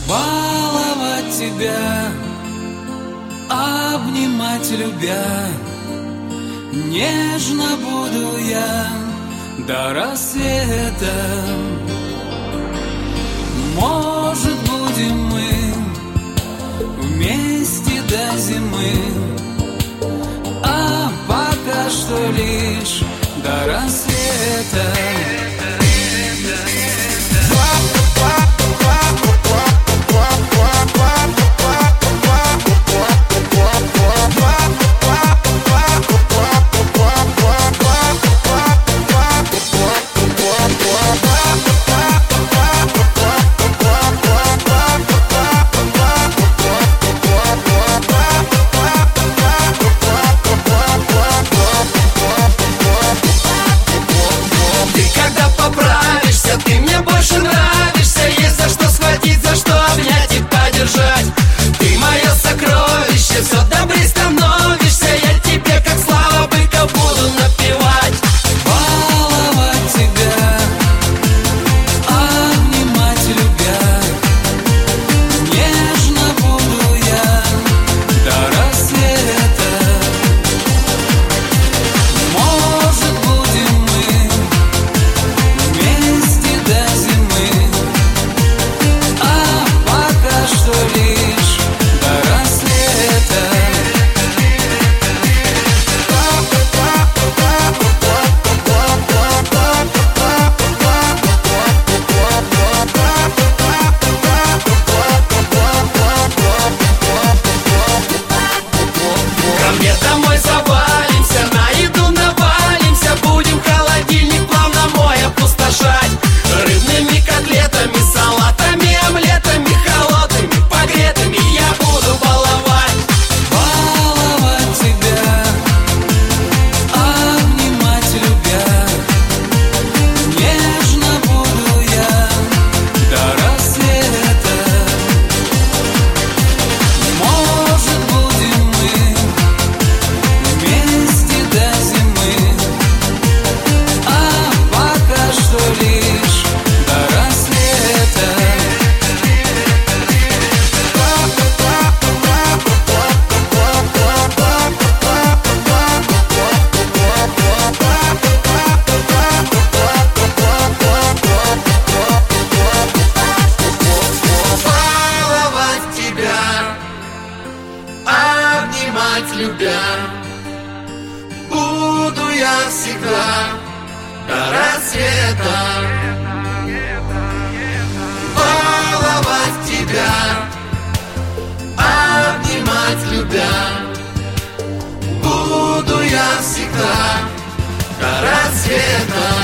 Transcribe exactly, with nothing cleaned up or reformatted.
баловать тебя, обнимать любя. Нежно буду я до рассвета. Может, будем мы вместе до зимы, а пока что лишь до рассвета. Ты мне больше нравишься, есть за что схватить, за что обнять и поддержать. Ты мое сокровище, все добрей становишься. Я тебе, как Слава Быков, буду напевать. Баловать тебя, обнимать любя. Нежно буду я до рассвета. Может, будем мы вместе до зимы, а пока что лишь до рассвета. Ко мне домой завалимся, на еду навалимся. Будем холодильник плавно мой опустошать рыбными котлетами, салатами, омлетами, холодными, погретыми я буду баловать. Баловать тебя, обнимать любя. Нежно буду я до рассвета. Может, будем мы вместе до зимы, а пока что лишь до рассвета. Баловать тебя, обнимать любя. Буду я всегда до рассвета. Баловать тебя, обнимать любя. Буду я всегда до рассвета.